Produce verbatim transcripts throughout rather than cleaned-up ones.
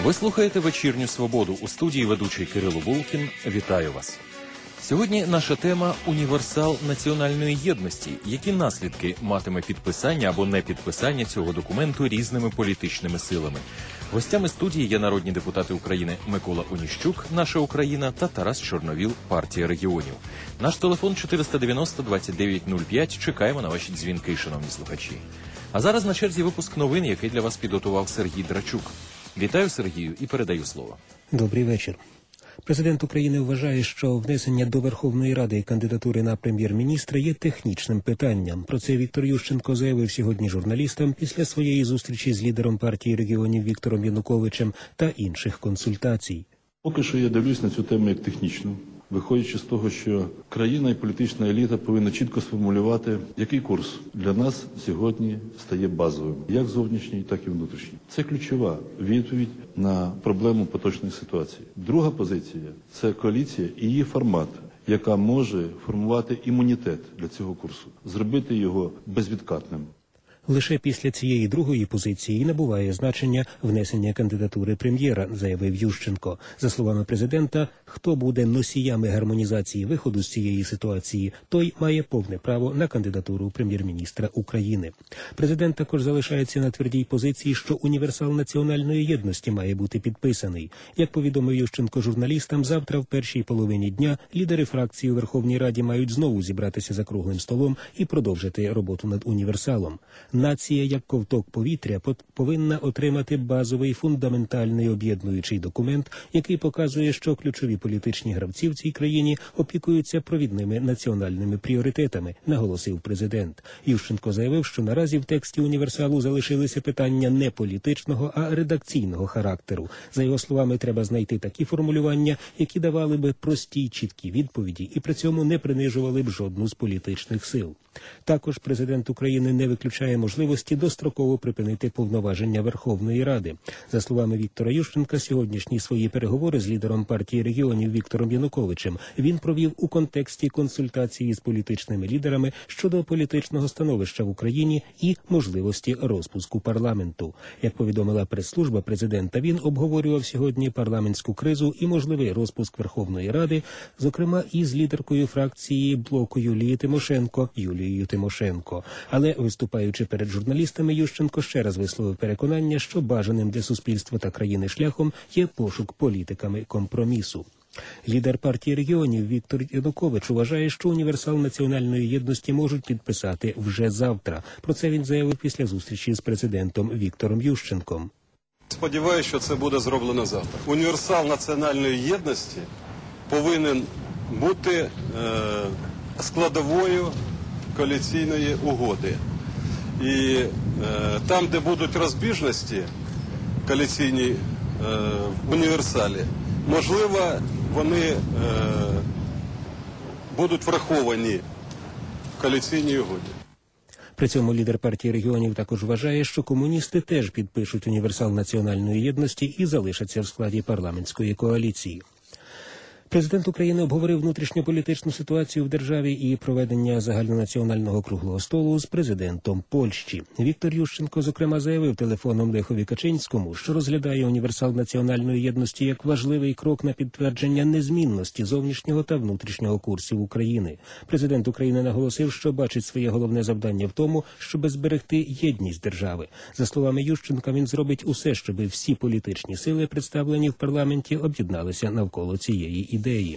Ви слухаєте «Вечірню свободу». У студії ведучий Кирило Булкін. Вітаю вас. Сьогодні наша тема – універсал національної єдності. Які наслідки матиме підписання або непідписання цього документу різними політичними силами? Гостями студії є народні депутати України Микола Оніщук, «Наша Україна» та Тарас Чорновіл, «Партія регіонів». Наш телефон чотириста дев'яносто двадцять дев'ять нуль п'ять. Чекаємо на ваші дзвінки, шановні слухачі. А зараз на черзі випуск новин, який для вас підготував Сергій Драчук. Вітаю, Сергію, і передаю слово. Добрий вечір. Президент України вважає, що внесення до Верховної Ради кандидатури на прем'єр-міністра є технічним питанням. Про це Віктор Ющенко заявив сьогодні журналістам після своєї зустрічі з лідером партії регіонів Віктором Януковичем та інших консультацій. Поки що я дивлюсь на цю тему як технічну, виходячи з того, що країна і політична еліта повинна чітко сформулювати, який курс для нас сьогодні стає базовим, як зовнішній, так і внутрішній. Це ключова відповідь на проблему поточної ситуації. Друга позиція – це коаліція і її формат, яка може формувати імунітет для цього курсу, зробити його безвідкатним. Лише після цієї другої позиції набуває значення внесення кандидатури прем'єра, заявив Ющенко. За словами президента, хто буде носіями гармонізації виходу з цієї ситуації, той має повне право на кандидатуру прем'єр-міністра України. Президент також залишається на твердій позиції, що універсал національної єдності має бути підписаний. Як повідомив Ющенко журналістам, завтра в першій половині дня лідери фракції у Верховній Раді мають знову зібратися за круглим столом і продовжити роботу над універсалом. Нація, як ковток повітря, повинна отримати базовий фундаментальний об'єднуючий документ, який показує, що ключові політичні гравці в цій країні опікуються провідними національними пріоритетами, наголосив президент. Ющенко заявив, що наразі в тексті універсалу залишилися питання не політичного, а редакційного характеру. За його словами, треба знайти такі формулювання, які давали би прості й чіткі відповіді і при цьому не принижували б жодну з політичних сил. Також президент України не виключає можливості достроково припинити повноваження Верховної Ради. За словами Віктора Ющенка, сьогоднішні свої переговори з лідером партії регіонів Віктором Януковичем він провів у контексті консультації з політичними лідерами щодо політичного становища в Україні і можливості розпуску парламенту. Як повідомила прес-служба президента, він обговорював сьогодні парламентську кризу і можливий розпуск Верховної Ради, зокрема із лідеркою фракції блоку Юлії Тимошенко Юлією Тимошенко. Але, виступаючи перед журналістами, Ющенко ще раз висловив переконання, що бажаним для суспільства та країни шляхом є пошук політиками компромісу. Лідер партії регіонів Віктор Янукович вважає, що універсал національної єдності можуть підписати вже завтра. Про це він заявив після зустрічі з президентом Віктором Ющенком. Сподіваюся, що це буде зроблено завтра. Універсал національної єдності повинен бути е, складовою коаліційної угоди. І е, там, де будуть розбіжності коаліційні е, в універсалі, можливо, вони е, будуть враховані в коаліційній угоді. При цьому лідер партії регіонів також вважає, що комуністи теж підпишуть універсал національної єдності і залишаться в складі парламентської коаліції. Президент України обговорив внутрішньополітичну ситуацію в державі і проведення загальнонаціонального круглого столу з президентом Польщі. Віктор Ющенко, зокрема, заявив телефоном Лехові Качинському, що розглядає універсал національної єдності як важливий крок на підтвердження незмінності зовнішнього та внутрішнього курсів України. Президент України наголосив, що бачить своє головне завдання в тому, щоб зберегти єдність держави. За словами Ющенка, він зробить усе, щоб всі політичні сили, представлені в парламенті, об'єдналися навколо цієї ідеї. ідеї.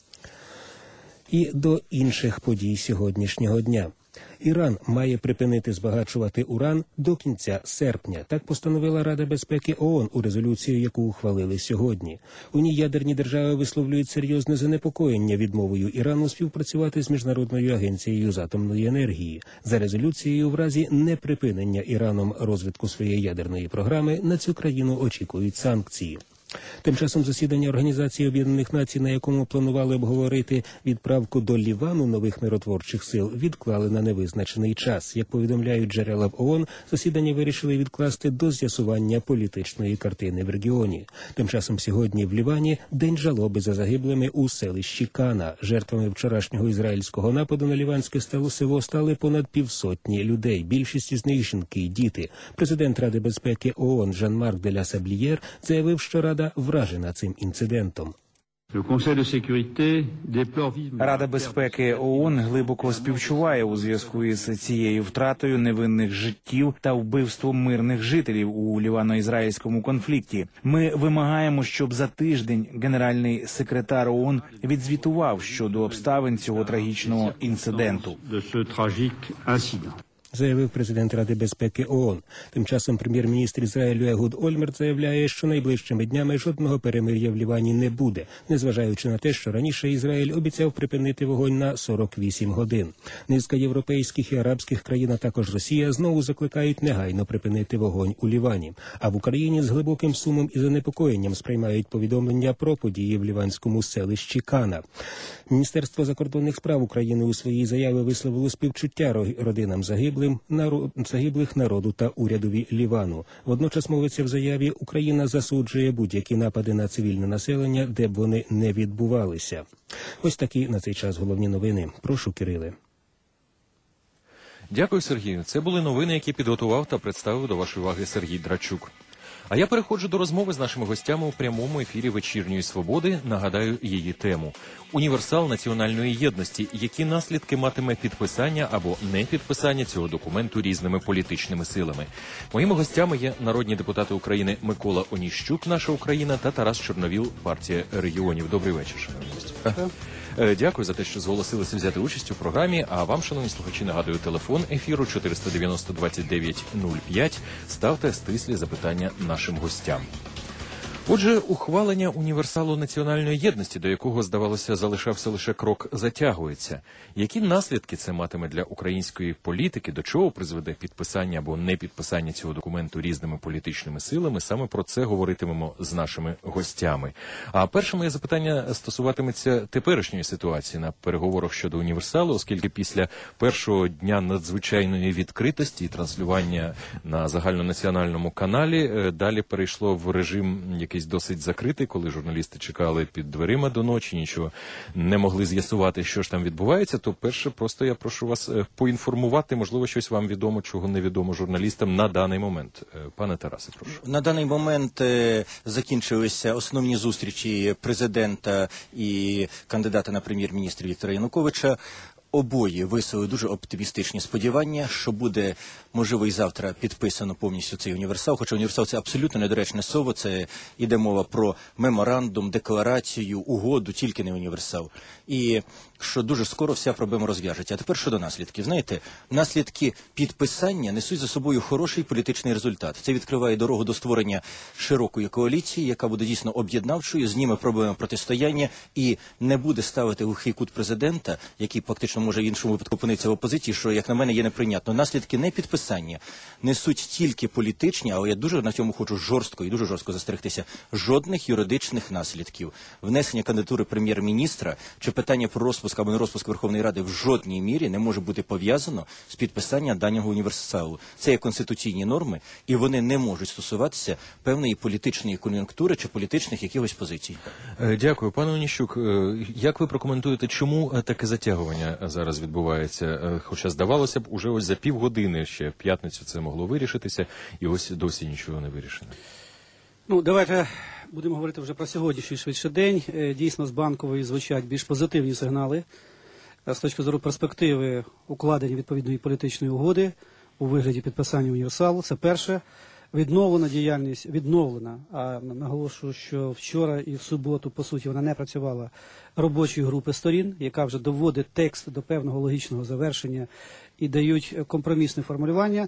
І до інших подій сьогоднішнього дня. Іран має припинити збагачувати уран до кінця серпня. Так постановила Рада безпеки ООН у резолюції, яку ухвалили сьогодні. У ній ядерні держави висловлюють серйозне занепокоєння відмовою Ірану співпрацювати з Міжнародною агенцією з атомної енергії. За резолюцією, в разі неприпинення Іраном розвитку своєї ядерної програми, на цю країну очікують санкції. Тим часом засідання Організації Об'єднаних Націй, на якому планували обговорити відправку до Лівану нових миротворчих сил, відклали на невизначений час. Як повідомляють джерела в ООН, засідання вирішили відкласти до з'ясування політичної картини в регіоні. Тим часом сьогодні в Лівані день жалоби за загиблими у селищі Кана. Жертвами вчорашнього ізраїльського нападу на ліванське село стали понад півсотні людей. Більшість із них – жінки і діти. Президент Ради безпеки ООН Жан-Марк де ля Саблієр заявив, що Рада вражена цим інцидентом. Рада безпеки ООН глибоко співчуває у зв'язку із цією втратою невинних життів та вбивством мирних жителів у лівано-ізраїльському конфлікті. Ми вимагаємо, щоб за тиждень генеральний секретар ООН відзвітував щодо обставин цього трагічного інциденту. Заявив президент Ради безпеки ООН. Тим часом прем'єр-міністр Ізраїлю Егуд Ольмерт заявляє, що найближчими днями жодного перемир'я в Лівані не буде, незважаючи на те, що раніше Ізраїль обіцяв припинити вогонь на сорок вісім годин. Низка європейських і арабських країн, а також Росія, знову закликають негайно припинити вогонь у Лівані. А в Україні з глибоким сумом і занепокоєнням сприймають повідомлення про події в ліванському селищі Кана. Міністерство закордонних справ України у своїй заяві висловило співчуття родинам загиблих, загиблих народу та урядові Лівану. Водночас мовиться в заяві, Україна засуджує будь-які напади на цивільне населення, де б вони не відбувалися. Ось такі на цей час головні новини. Прошу, Кириле. Дякую, Сергію. Це були новини, які підготував та представив до вашої уваги Сергій Драчук. А я переходжу до розмови з нашими гостями у прямому ефірі «Вечірньої свободи». Нагадаю її тему. Універсал національної єдності. Які наслідки матиме підписання або непідписання цього документу різними політичними силами? Моїми гостями є народні депутати України Микола Оніщук, «Наша Україна», та Тарас Чорновіл, партія регіонів. Добрий вечір, шановні гості. Дякую за те, що зголосилися взяти участь у програмі. А вам, шановні слухачі, нагадую, телефон ефіру чотириста дев'яносто двадцять дев'ять нуль п'ять. Ставте стислі запитання нашим гостям. Отже, ухвалення універсалу національної єдності, до якого, здавалося, залишався лише крок, затягується. Які наслідки це матиме для української політики, до чого призведе підписання або непідписання цього документу різними політичними силами? Саме про це говоритимемо з нашими гостями. А перше моє запитання стосуватиметься теперішньої ситуації на переговорах щодо універсалу, оскільки після першого дня надзвичайної відкритості і транслювання на загальнонаціональному каналі далі перейшло в режим, який якийсь досить закритий, коли журналісти чекали під дверима до ночі, нічого не могли з'ясувати, що ж там відбувається, то перше, просто я прошу вас поінформувати, можливо, щось вам відомо, чого не відомо журналістам на даний момент. Пане Тарасе, прошу. На даний момент закінчилися основні зустрічі президента і кандидата на прем'єр-міністра Віктора Януковича. Обоє висловили дуже оптимістичні сподівання, що буде, можливо, і завтра підписано повністю цей універсал. Хоча універсал – це абсолютно недоречне слово, це йде мова про меморандум, декларацію, угоду, тільки не універсал. І що дуже скоро вся проблема розв'яжеться. А тепер щодо наслідків. Знаєте, наслідки підписання несуть за собою хороший політичний результат. Це відкриває дорогу до створення широкої коаліції, яка буде дійсно об'єднавчою, зніме проблеми протистояння і не буде ставити глухий кут президента, який фактично може в іншому випадку опинитися в опозиції, що, як на мене, є неприйнятно. Наслідки непідписання несуть тільки політичні, але я дуже на цьому хочу жорстко і дуже жорстко застерегтися, жодних юридичних наслідків. Внесення кандидатури прем'єр-міністра чи питання про розпуск або не розпуск Верховної Ради в жодній мірі не може бути пов'язано з підписанням даного універсалу. Це є конституційні норми, і вони не можуть стосуватися певної політичної кон'юнктури чи політичних якихось позицій. Дякую. Пане Оніщук, як ви прокоментуєте, чому таке затягування зараз відбувається? Хоча, здавалося б, уже ось за півгодини ще в п'ятницю це могло вирішитися, і ось досі нічого не вирішено. Ну, давайте будемо говорити вже про сьогоднішній швидше день. Дійсно, з Банкової звучать більш позитивні сигнали з точки зору перспективи укладення відповідної політичної угоди у вигляді підписання універсалу. Це перше. Відновлена діяльність, відновлена, а наголошую, що вчора і в суботу, по суті, вона не працювала, робочої групи сторін, яка вже доводить текст до певного логічного завершення і дають компромісне формулювання.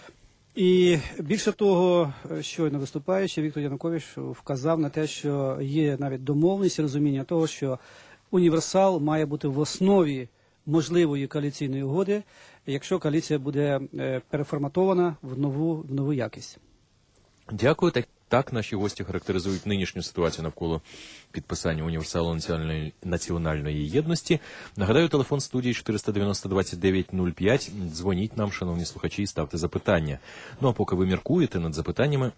І більше того, щойно виступаючи, Віктор Янукович вказав на те, що є навіть домовленість, розуміння того, що універсал має бути в основі можливої коаліційної угоди, якщо коаліція буде переформатована в нову, в нову якість. Дякую. Так, Так наші гості характеризують нинішню ситуацію навколо підписання універсалу національної, національної єдності. Нагадаю, телефон студії чотириста дев'яносто двадцять дев'ять нуль п'ять. Дзвоніть нам, шановні слухачі, і ставте запитання. Ну а поки ви міркуєте над запитаннями,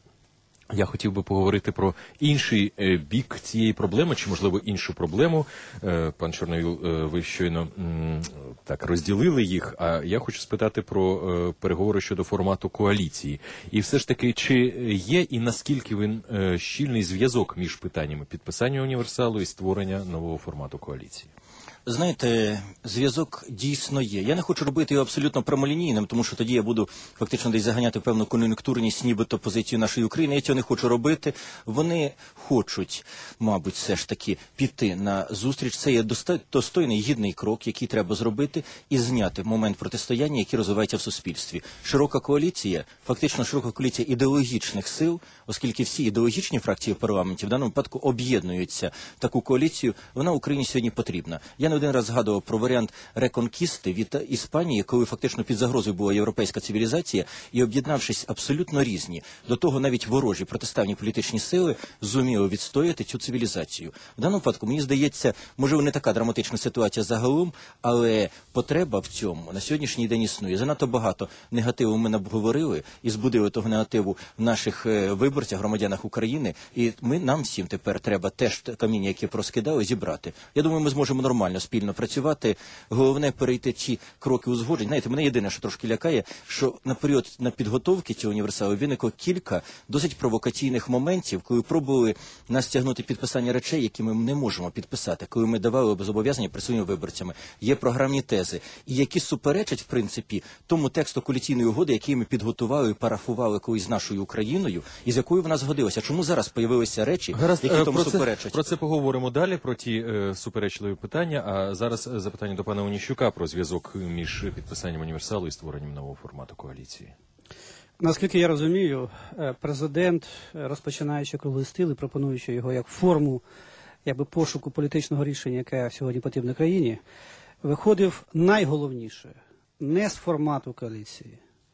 я хотів би поговорити про інший е, бік цієї проблеми, чи, можливо, іншу проблему. Е, пан Чорновіл, е, ви щойно м, так розділили їх, а я хочу спитати про е, переговори щодо формату коаліції. І все ж таки, чи є і наскільки він е, щільний зв'язок між питаннями підписання універсалу і створення нового формату коаліції? Знаєте, зв'язок дійсно є. Я не хочу робити його абсолютно прямолінійним, тому що тоді я буду фактично десь заганяти певну кон'юнктурність, нібито позицію нашої України. Я цього не хочу робити. Вони хочуть, мабуть, все ж таки піти на зустріч. Це є достойний, гідний крок, який треба зробити, і зняти момент протистояння, який розвивається в суспільстві. Широка коаліція, фактично широка коаліція ідеологічних сил, оскільки всі ідеологічні фракції в парламенті в даному випадку об'єднуються в таку коаліцію, вона Україні сьогодні потрібна. Я не один раз згадував про варіант реконкісти від Іспанії, коли фактично під загрозою була європейська цивілізація, і об'єднавшись абсолютно різні, до того навіть ворожі протиставні політичні сили зуміли відстояти цю цивілізацію. В даному випадку, мені здається, можливо, не така драматична ситуація загалом, але потреба в цьому на сьогоднішній день існує. Занадто багато негативу ми наговорили і збудили того негативу в наших виборцях, громадянах України, і ми, нам всім тепер треба теж каміння, яке проскидали, зібрати. Я думаю, ми зможемо нормально спільно працювати. Головне перейти ці кроки узгоджень. Знаєте, мене єдине, що трошки лякає, що на період на підготовки цього універсалу виникло кілька досить провокаційних моментів, коли пробували нас тягнути підписання речей, які ми не можемо підписати, коли ми давали зобов'язання перед своїми виборцями. Є програмні тези, і які суперечать, в принципі, тому тексту коаліційної угоди, який ми підготували і парафували колись з нашою Україною, і з якою вона згодилася. Чому зараз появилися речі, Гаразд, які тому про це, суперечать? Про це поговоримо далі, про ті е, суперечливі питання. А зараз запитання до пана Оніщука про зв'язок між підписанням універсалу і створенням нового формату коаліції. Наскільки я розумію, президент, розпочинаючи круглий стіл і пропонуючи його як форму якби, пошуку політичного рішення, яке сьогодні потрібно країні, виходив найголовніше не з формату коаліції,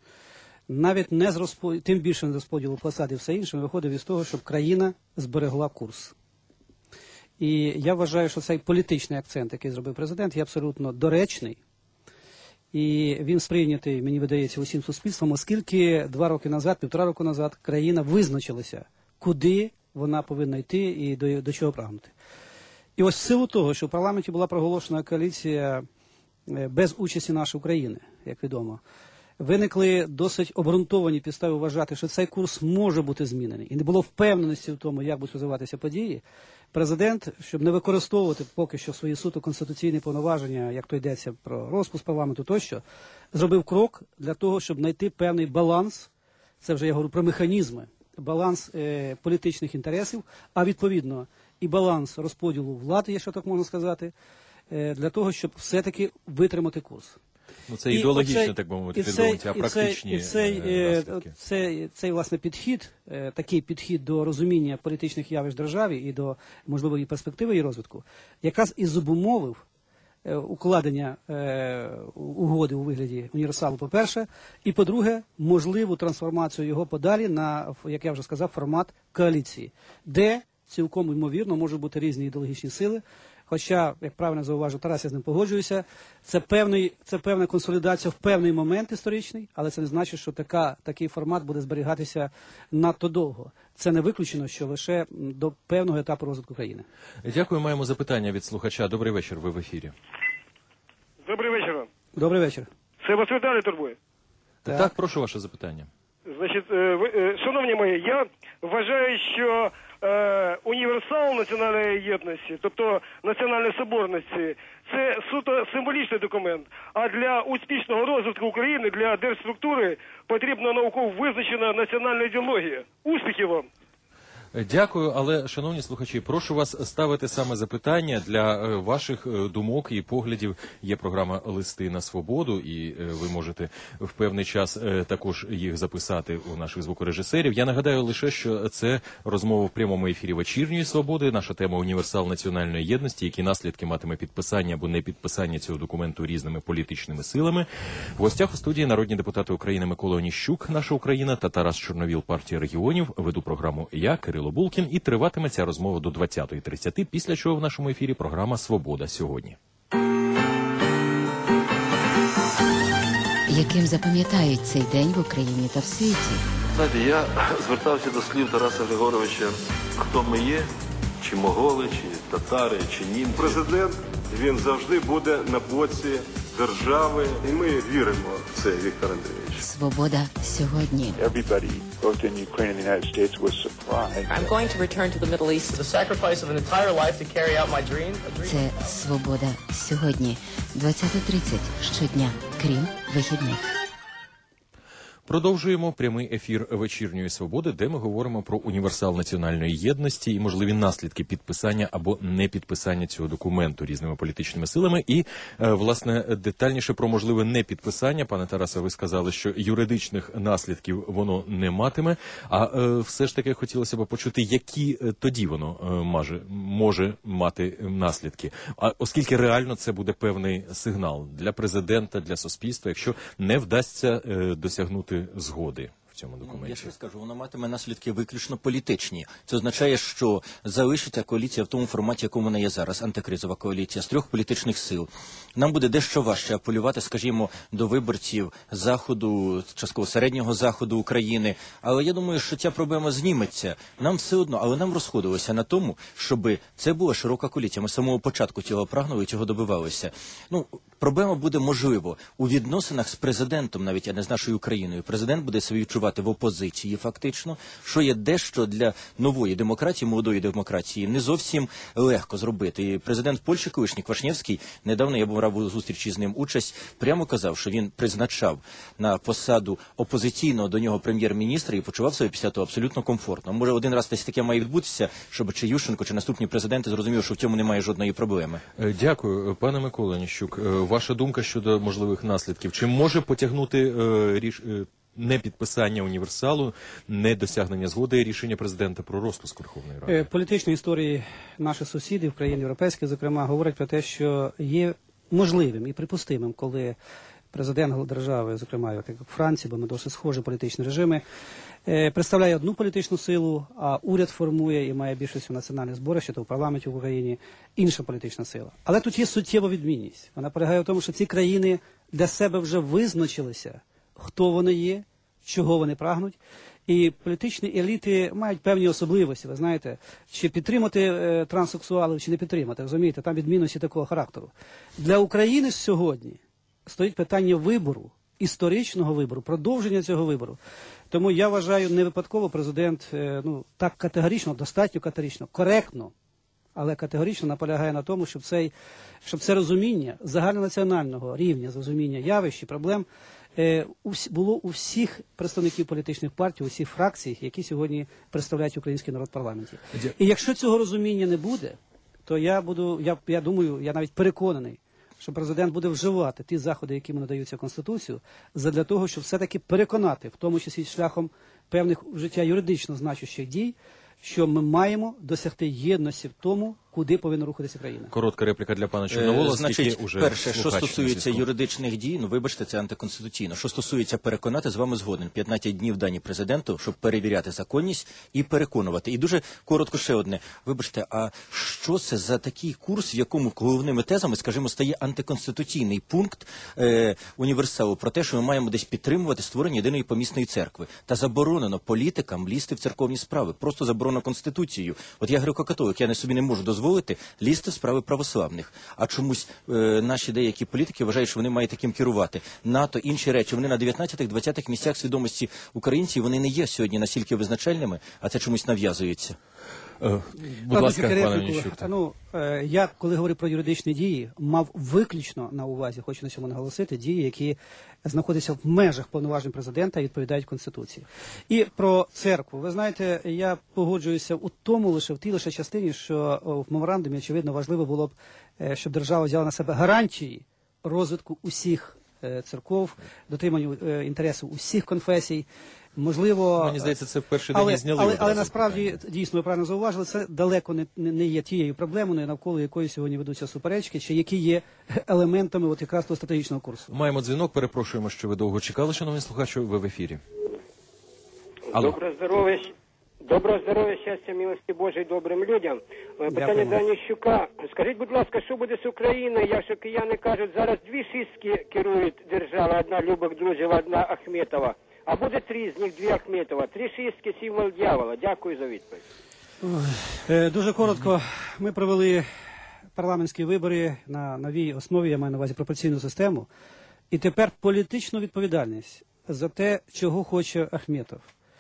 навіть не з розподілу, тим більше не з розподілу посад і все інше, виходив із того, щоб країна зберегла курс. І я вважаю, що цей політичний акцент, який зробив президент, є абсолютно доречний. І він сприйнятий, мені видається, усім суспільством, оскільки два роки назад, півтора року назад, країна визначилася, куди вона повинна йти і до, до чого прагнути. І ось в силу того, що в парламенті була проголошена коаліція без участі нашої України, як відомо, виникли досить обґрунтовані підстави вважати, що цей курс може бути змінений. І не було впевненості в тому, як будуть розвиватися події. Президент, щоб не використовувати поки що свої суто конституційні повноваження, як то йдеться про розпуск парламенту тощо, зробив крок для того, щоб знайти певний баланс, це вже я говорю про механізми, баланс е, політичних інтересів, а відповідно і баланс розподілу влади, якщо так можна сказати, е, для того, щоб все-таки витримати курс. Ну, це ідеологічно, оцей, так би мовити, і підґрунтя, а і практичні і цей, е, е, цей, цей, власне, підхід, е, такий підхід до розуміння політичних явищ в державі і до можливої перспективи її розвитку, якраз і зобумовив е, укладення е, угоди у вигляді універсалу, по-перше, і, по-друге, можливу трансформацію його подалі на, як я вже сказав, формат коаліції, де цілком ймовірно можуть бути різні ідеологічні сили. Хоча, як правильно зауважив Тарас, я з ним погоджуюся, це, певний, це певна консолідація в певний момент історичний, але це не значить, що така, такий формат буде зберігатися надто довго. Це не виключено, що лише до певного етапу розвитку країни. Дякую, маємо запитання від слухача. Добрий вечір, ви в ефірі. Добрий вечір вам. Добрий вечір. Це вас Віталій турбує. Так, так, прошу ваше запитання. Значить, ви, шановні мої, я вважаю, що е, універсал національної єдності, тобто національної соборності, це суто символічний документ. А для успішного розвитку України, для держструктури потрібна науково визначена національна ідеологія. Успіхів вам! Дякую, але, шановні слухачі, прошу вас ставити саме запитання для е, ваших е, думок і поглядів. Є програма «Листи на свободу», і е, ви можете в певний час е, також їх записати у наших звукорежисерів. Я нагадаю лише, що це розмова в прямому ефірі «Вечірньої свободи». Наша тема «Універсал національної єдності», які наслідки матиме підписання або не підписання цього документу різними політичними силами. В гостях у студії народні депутати України Микола Оніщук, «Наша Україна», та Тарас Чорновіл, партія регіонів. Веду програму я, Кирило Булкін, і триватиме ця розмова до двадцятої тридцять, після чого в нашому ефірі програма «Свобода сьогодні». Яким запам'ятають цей день в Україні та в світі? Знаєте, я звертався до слів Тараса Григоровича, хто ми є, чи моголи, чи татари, чи німці. Президент, він завжди буде на боці держави, і ми віримо в це, Віктор Андрійович. Свобода сьогодні. Everybody, both in Ukraine and the United States, was surprised. I'm going to return to the Middle East. The sacrifice of an entire life to carry out my dream. Це Свобода сьогодні. двадцята тридцять щодня, крім вихідних. Продовжуємо прямий ефір «Вечірньої свободи», де ми говоримо про універсал національної єдності і можливі наслідки підписання або непідписання цього документу різними політичними силами. І, власне, детальніше про можливе непідписання. Пане Тарасе, ви сказали, що юридичних наслідків воно не матиме, а все ж таки хотілося б почути, які тоді воно може, може мати наслідки. А оскільки реально це буде певний сигнал для президента, для суспільства, якщо не вдасться досягнути згоди в цьому документі. Я ще скажу, воно матиме наслідки виключно політичні. Це означає, що залишиться коаліція в тому форматі, якому вона є зараз, антикризова коаліція з трьох політичних сил. Нам буде дещо важче апелювати, скажімо, до виборців Заходу, частково середнього Заходу України. Але я думаю, що ця проблема зніметься. Нам все одно, але нам розходилося на тому, щоб це була широка коаліція. Ми з самого початку цього прагнули і цього добивалися. Ну, проблема буде, можливо, у відносинах з президентом, навіть, а не з нашою Україною. Президент буде себе відчувати в опозиції, фактично, що є дещо для нової демократії, молодої демократії, не зовсім легко зробити. І президент Польщі, колишній Квашнєвський, недавно я був брав у зустрічі з ним участь, прямо казав, що він призначав на посаду опозиційного до нього прем'єр-міністра і почував себе після того абсолютно комфортно. Може, один раз десь таке має відбутися, щоб чи Ющенко, чи наступні президенти зрозуміли, що в цьому немає жодної проблеми. Дякую. Пане Микола Оніщук, ваша думка щодо можливих наслідків. Чи може потягнути е, ріш... непідписання універсалу, недосягнення згоди рішення президента про розпуск Верховної Ради? Політичні історії наших сусідів, країн європейських, зокрема, говорять про те, що є можливим і припустимим, коли президент держави, зокрема, як в Франції, бо ми досить схожі політичні режими, представляє одну політичну силу, а уряд формує і має більшість у національних зборах, чи то в парламенті в Україні, інша політична сила. Але тут є суттєва відмінність. Вона полягає в тому, що ці країни для себе вже визначилися, хто вони є, чого вони прагнуть. І політичні еліти мають певні особливості, ви знаєте, чи підтримати е, транссексуалів, чи не підтримати, розумієте, там відмінності такого характеру. Для України ж сьогодні стоїть питання вибору, історичного вибору, продовження цього вибору. Тому я вважаю, не випадково президент е, ну, так категорично, достатньо категорично, коректно, але категорично наполягає на тому, щоб, цей, щоб це розуміння загальнонаціонального рівня, розуміння явищ і проблем було у всіх представників політичних партій, у всіх фракцій, які сьогодні представляють український народ в парламенті. І якщо цього розуміння не буде, то я буду, я, я думаю, я навіть переконаний, що президент буде вживати ті заходи, які йому надаються Конституцією, задля того, щоб все-таки переконати, в тому числі шляхом певних в життя юридично значущих дій, що ми маємо досягти єдності в тому, куди повинна рухатися країна. Коротка репліка для пана Чорновола. Е, значить, уже перше, що стосується юридичних дій, ну вибачте, це антиконституційно. Що стосується переконати, з вами згоден. п'ятнадцять днів дані президенту, щоб перевіряти законність і переконувати. І дуже коротко ще одне. Вибачте, а що це за такий курс, в якому головними тезами, скажімо, стає антиконституційний пункт е, універсалу про те, що ми маємо десь підтримувати створення єдиної помісної церкви. Та заборонено політикам лізти в церковні справи. Просто заборонено Конституцією. От я греко-католик, я не собі не можу дозволити лізти в справи православних. А чомусь е, наші деякі політики вважають, що вони мають таким керувати. НАТО, інші речі, вони на дев'ятнадцятих-двадцятих місцях свідомості українців, вони не є сьогодні настільки визначальними, а це чомусь нав'язується. Е, будь ласка, пане Онищук. Ну, е, я, коли говорю про юридичні дії, мав виключно на увазі, хочу на цьому наголосити, дії, які знаходяться в межах повноважень президента і відповідають Конституції. І про церкву. Ви знаєте, я погоджуюся у тому лише, в тій лише частині, що в меморандумі, очевидно, важливо було б, е, щоб держава взяла на себе гарантії розвитку усіх е, церков, дотриманню е, інтересу усіх конфесій. Можливо, мені здається, це в перший день але, і зняли. Але, але насправді, дійсно, ви правильно зауважили, це далеко не, не є тією проблемою, навколо якої сьогодні ведуться суперечки, чи які є елементами от якраз того стратегічного курсу. Маємо дзвінок, перепрошуємо, що ви довго чекали, шановні слухачі, ви в ефірі. Алло. Доброго здоров'я, доброго здоров'я, щастя, милості Божої добрим людям. Питання до Онищука. Скажіть, будь ласка, що буде з Україною, якщо кияни кажуть, зараз дві шістки керують державою, одна Любок Друзєва, одна Ахметова. А буде три з них, дві Ахметова. Три шістки – символ дьявола. Дякую за відповідь. Е, дуже коротко. Ми провели парламентські вибори на новій основі, я маю на увазі пропорційну систему. І тепер політичну відповідальність за те, чого хоче Ахметов.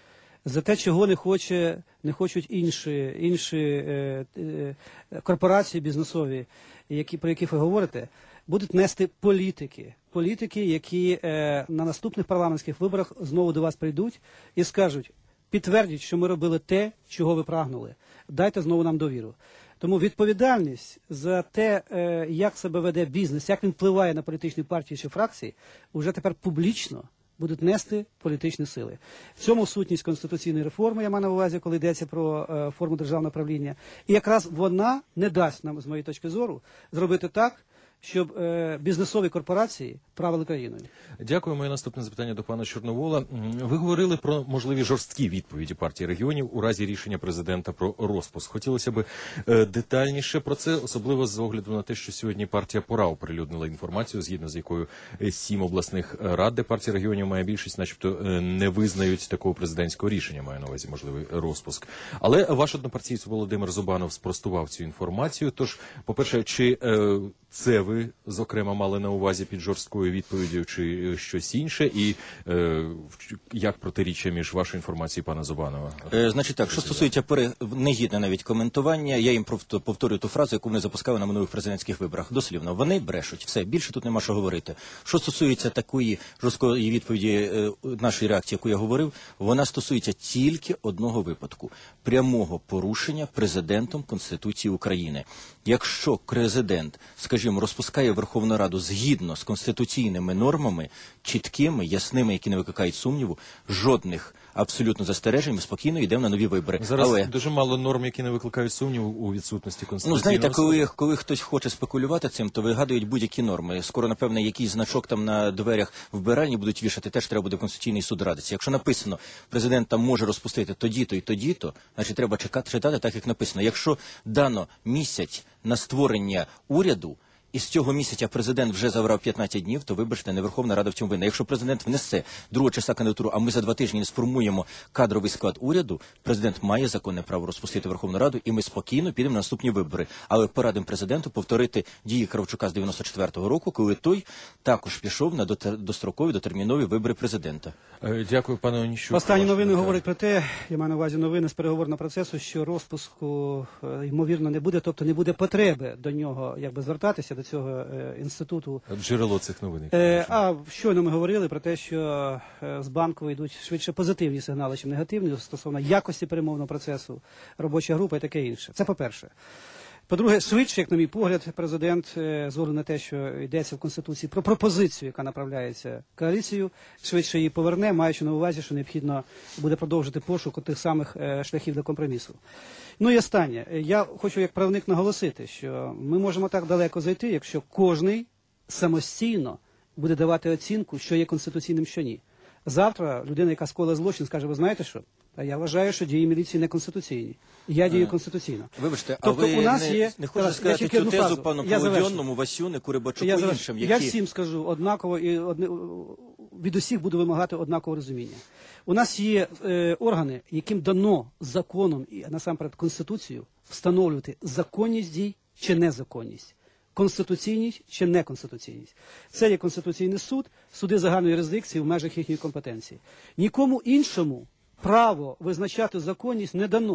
За те, чого не хоче, не хочуть інші, інші е, е, корпорації бізнесові, які, про яких ви говорите, будуть нести політики. Політики, які е, на наступних парламентських виборах знову до вас прийдуть і скажуть, підтвердіть, що ми робили те, чого ви прагнули. Дайте знову нам довіру. Тому відповідальність за те, е, як себе веде бізнес, як він впливає на політичні партії чи фракції, вже тепер публічно будуть нести політичні сили. В цьому сутність конституційної реформи, я маю на увазі, коли йдеться про е, форму державного правління. І якраз вона не дасть нам, з моєї точки зору, зробити так, щоб е, бізнесові корпорації правили країною. Дякую. Моє наступне запитання до пана Чорновола. Ви говорили про можливі жорсткі відповіді партії регіонів у разі рішення президента про розпуск. Хотілося б е, детальніше про це, особливо з огляду на те, що сьогодні партія ПОРА оприлюднила інформацію, згідно з якою сім обласних рад, де партія регіонів має більшість, начебто е, не визнають такого президентського рішення, маю на увазі можливий розпуск. Але ваш однопартієць Володимир Зубанов спростував цю інформацію. Тож, по-перше, чи е, це ви, зокрема, мали на увазі під жорсткою відповіддю чи щось інше? І е, як протиріччя між вашою інформацією і пана Зубанова? Е, значить так, що стосується пере... негідне навіть коментування, я їм повторюю ту фразу, яку вони запускали на минулих президентських виборах. Дослівно, вони брешуть. Все, більше тут нема що говорити. Що стосується такої жорсткої відповіді, е, нашої реакції, яку я говорив, вона стосується тільки одного випадку – прямого порушення президентом Конституції України. Якщо президент, скажімо, розпускає Верховну Раду згідно з конституційними нормами, чіткими, ясними, які не викликають сумніву, жодних абсолютно застережень, ми спокійно йдемо на нові вибори. Зараз Але дуже мало норм, які не викликають сумніву у відсутності конституційного Ну, знаєте, коли, суду. коли хтось хоче спекулювати цим, то вигадують будь-які норми. Скоро, напевне, якийсь значок там на дверях вбиральні будуть вішати, теж треба буде в Конституційний суд радитися. Якщо написано, президент там може розпустити тоді-то і тоді-то, значить треба чекати, читати так, як написано. Якщо дано місяць на створення уряду, і з цього місяця президент вже забрав п'ятнадцять днів, то, вибачте, не Верховна Рада в цьому винна. Якщо президент внесе другого числа кандидатуру, а ми за два тижні не сформуємо кадровий склад уряду, президент має законне право розпустити Верховну Раду, і ми спокійно підемо на наступні вибори. Але порадимо президенту повторити дії Кравчука з дев'яносто четвертого року, коли той також пішов на дострокові, дотермінові вибори президента. Дякую, пане Онищук. Останні новини говорять про те, я маю на увазі новини з переговорного процесу, що розпуску, ймовірно, не буде, тобто не буде потреби до нього якби звертатися, до цього е, інституту. Джерело цих новин. Е, а щойно ми говорили про те, що е, з Банкової йдуть швидше позитивні сигнали, ніж негативні, стосовно якості перемовного процесу, робоча група і таке інше. Це по-перше. По-друге, швидше, як на мій погляд, президент, е, з огляду на те, що йдеться в Конституції про пропозицію, яка направляється коаліцією, швидше її поверне, маючи на увазі, що необхідно буде продовжити пошук тих самих е, шляхів для компромісу. Ну і останнє. Я хочу як правник наголосити, що ми можемо так далеко зайти, якщо кожний самостійно буде давати оцінку, що є конституційним, що ні. Завтра людина, яка скоїла злочин, скаже, ви знаєте що? А я вважаю, що дії міліції не конституційні. Я дію конституційно. Вибачте, тобто, а ви у нас не, є, не хочете сказати цю тезу пану Полудьонному, Васюнику, Рибачуку і іншим, які... Я всім скажу однаково і одне, від усіх буду вимагати однакового розуміння. У нас є е, органи, яким дано законом і насамперед Конституцією встановлювати законність дій чи незаконність. Конституційність чи неконституційність. Це є Конституційний суд, суди загальної юрисдикції в межах їхньої компетенції. Нікому іншому право визначати законність не дано.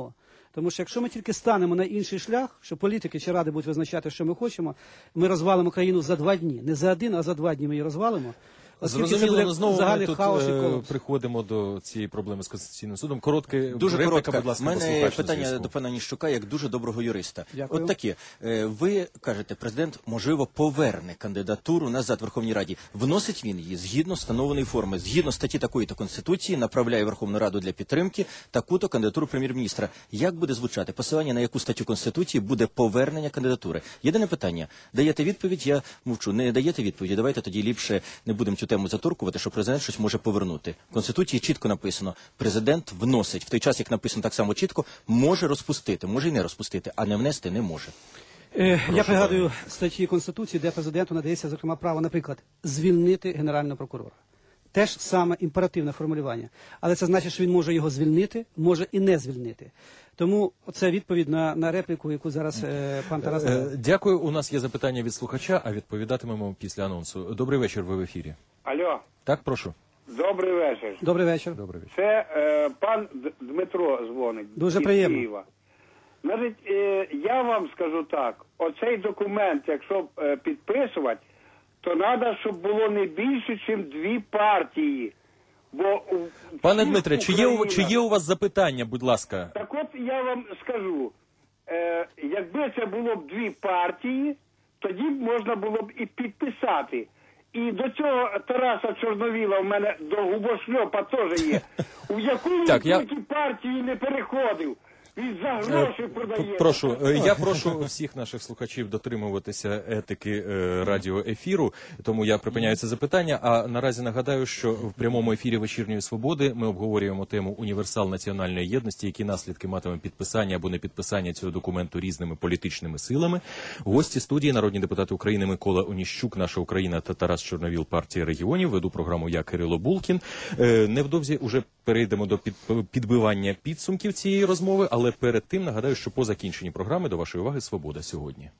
Тому що якщо ми тільки станемо на інший шлях, що політики чи ради будуть визначати, що ми хочемо, ми розвалимо країну за два дні. Не за один, а за два дні ми її розвалимо. Зрозуміло, але знову ми тут хаос і е, колапс. приходимо до цієї проблеми з Конституційним судом. Коротке Дуже репліка, коротка. будь ласка, У мене послухач на питання зв'язку. до пана Ніщука як дуже доброго юриста. Дякую. От такі. Е, Ви кажете, президент, можливо, поверне кандидатуру назад в Верховній Раді. Вносить він її згідно встановленої форми, згідно статті такої-то Конституції, направляє в Верховну Раду для підтримки таку-то кандидатуру прем'єр-міністра. Як буде звучати? Посилання на яку статтю Конституції буде повернення кандидатури? Єдине питання. Даєте відповідь? Я мовчу. Не даєте відповіді? Давайте тоді ліпше не будемо цю тему заторкувати, що президент щось може повернути. В Конституції чітко написано, президент вносить. В той час, як написано так само чітко, може розпустити, може і не розпустити, а не внести не може. Е, Я пригадую статті Конституції, де президенту надається, зокрема, право, наприклад, звільнити генерального прокурора. Теж саме імперативне формулювання. Але це значить, що він може його звільнити, може і не звільнити. Тому це відповідь на, на репліку, яку зараз е, пан Тарас Е, дав. Дякую. У нас є запитання від слухача, а відповідатимемо після анонсу. Добрий вечір, ви в ефірі. Алло, Так, прошу. добрий вечір. Добрий вечір. Добрий вечір. Це е, пан Д- Дмитро дзвонить. Дуже із приємно. Києва. Значить, е, я вам скажу так, оцей документ, якщо е, підписувати, то треба, щоб було не більше, ніж дві партії. Бо у Пане всіх Дмитре, чи є, у- чи Українах- є у вас запитання, будь ласка? Так от я вам скажу, е, якби це було б дві партії, тоді б можна було б і підписати. І до цього Тараса Чорновіла в мене до губошльопа теж є. У яку він Так, я- тільки партії не переходив. Він за гроші П- продає. Прошу, е, я прошу всіх наших слухачів дотримуватися етики е, радіоефіру, тому я припиняю це запитання. А наразі нагадаю, що в прямому ефірі «Вечірньої свободи» ми обговорюємо тему «Універсал національної єдності», які наслідки матиме підписання або непідписання цього документу різними політичними силами. Гості студії, народні депутати України Микола Оніщук, «Наша Україна» та Тарас Чорновіл, партія регіонів. Веду програму я, Кирило Булкін. Е, Невдовзі уже перейдемо до під, підбивання підсумків цієї розмови, але перед тим нагадаю, що по закінченні програми до вашої уваги «Свобода сьогодні».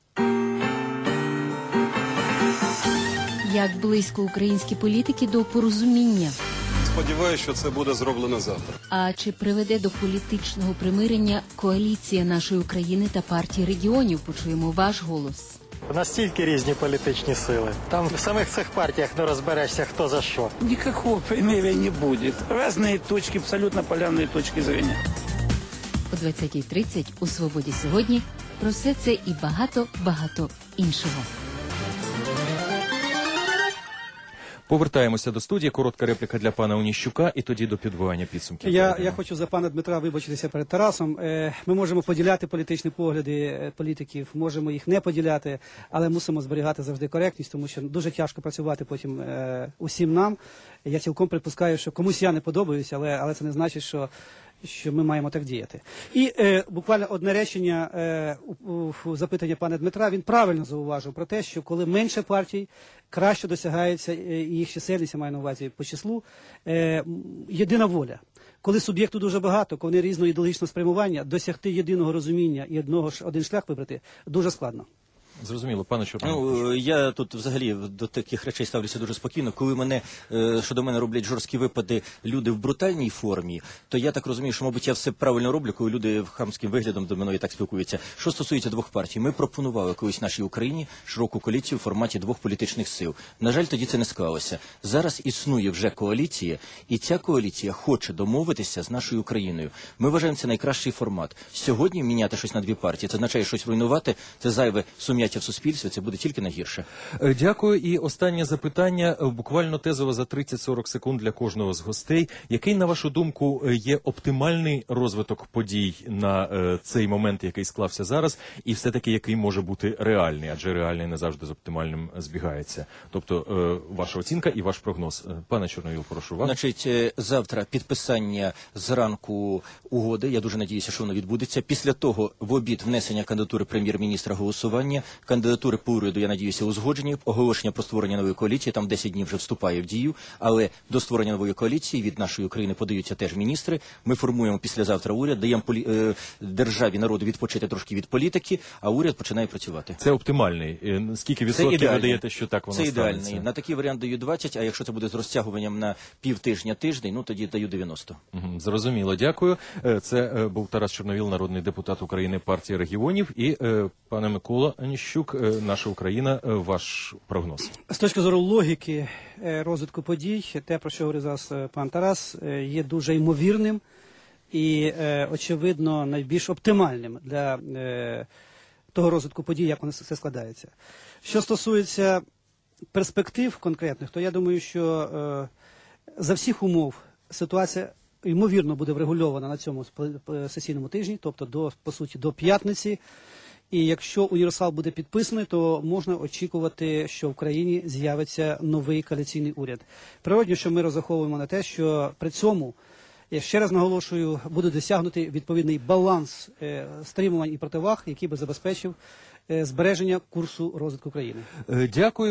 Як близько українські політики до порозуміння? Сподіваюся, що це буде зроблено завтра. А чи приведе до політичного примирення коаліція нашої України та партії регіонів? Почуємо ваш голос. Настільки різні політичні сили. Там в самих цих партіях не розберешся, хто за що. Никакого примирения не будет. Разные точки, абсолютно полярные точки зрения. О двадцятій тридцять у «Свободі сьогодні» про все це і багато-багато іншого. Повертаємося до студії. Коротка репліка для пана Оніщука і тоді до підбивання підсумків. Я, я хочу за пана Дмитра вибачитися перед Тарасом. Е, Ми можемо поділяти політичні погляди е, політиків, можемо їх не поділяти, але мусимо зберігати завжди коректність, тому що дуже тяжко працювати потім е, усім нам. Я цілком припускаю, що комусь я не подобаюся, але, але це не значить, що що ми маємо так діяти. І е, буквально одне речення е, у, у, у запитання пана Дмитра. Він правильно зауважив про те, що коли менше партій, краще досягається е, і їх чисельність, я маю на увазі по числу, е, єдина воля. Коли суб'єкту дуже багато, коли вони різного ідеологічного спрямування, досягти єдиного розуміння і одного ж один шлях вибрати дуже складно. Зрозуміло, пане Чорновіл. Ну, я тут взагалі до таких речей ставлюся дуже спокійно. Коли мене, е, щодо мене роблять жорсткі випади люди в брутальній формі, то я так розумію, що, мабуть, я все правильно роблю, коли люди хамським виглядом до мене так спілкуються. Що стосується двох партій, ми пропонували колись нашій Україні широку коаліцію в форматі двох політичних сил. На жаль, тоді це не склалося. Зараз існує вже коаліція, і ця коаліція хоче домовитися з нашою Україною. Ми вважаємо, це найкращий формат. Сьогодні міняти щось на дві партії, це означає щось руйнувати, це зайве сум'яття в суспільстві, це буде тільки найгірше. Е, Дякую. І останнє запитання, е, буквально тезово за тридцять-сорок секунд для кожного з гостей. Який, на вашу думку, е, є оптимальний розвиток подій на е, цей момент, який склався зараз, і все-таки який може бути реальний, адже реальний не завжди з оптимальним збігається. Тобто, е, ваша оцінка і ваш прогноз. Е, Пане Чорновіл, прошу вас. Значить, е, завтра підписання зранку угоди, я дуже надіюся, що воно відбудеться. Після того в обід внесення кандидатури прем'єр-міністра, голосування. Кандидатури по уряду, я надіюся, узгоджені. Оголошення про створення нової коаліції, там десять днів вже вступає в дію, але до створення нової коаліції від нашої України подаються теж міністри. Ми формуємо післязавтра уряд, даємо полі... е, державі, народу відпочити трошки від політики, а уряд починає працювати. Це оптимальний. Е, Скільки відсотків ви даєте, що так воно Це станеться? ідеальний. На такий варіант даю двадцять, а якщо це буде з розтягуванням на півтижня, тиждень, ну тоді даю дев'яносто. Мгм, Зрозуміло, дякую. Е, Це е, був Тарас Чорновіл, народний депутат України партії регіонів. І, е, пане Микола Аніщук, е, наша Україна, е, ваш прогноз. З точки зору логіки е, розвитку подій, те, про що говорив зараз е, пан Тарас, е, є дуже ймовірним і, е, очевидно, найбільш оптимальним для е, того розвитку подій, як воно все складається. Що стосується перспектив конкретних, то я думаю, що е, за всіх умов ситуація ймовірно буде врегульована на цьому сп- сесійному тижні, тобто до, по суті, до п'ятниці. І якщо універсал буде підписаний, то можна очікувати, що в країні з'явиться новий коаліційний уряд. Природно, що ми розраховуємо на те, що при цьому, я ще раз наголошую, буде досягнутий відповідний баланс е, стримувань і противаг, який би забезпечив е, збереження курсу розвитку країни. Е, Дякую.